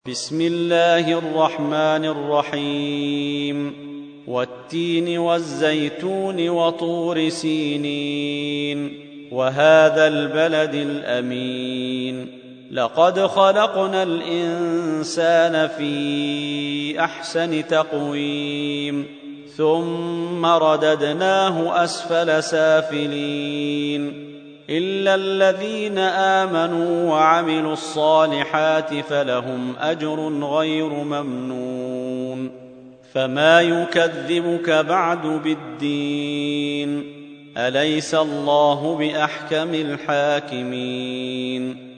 بسم الله الرحمن الرحيم والتين والزيتون وطور سينين وهذا البلد الأمين لقد خلقنا الإنسان في أحسن تقويم ثم رددناه أسفل سافلين إلا الذين آمنوا وعملوا الصالحات فلهم أجر غير ممنون فما يكذبك بعد بالدين أليس الله بأحكم الحاكمين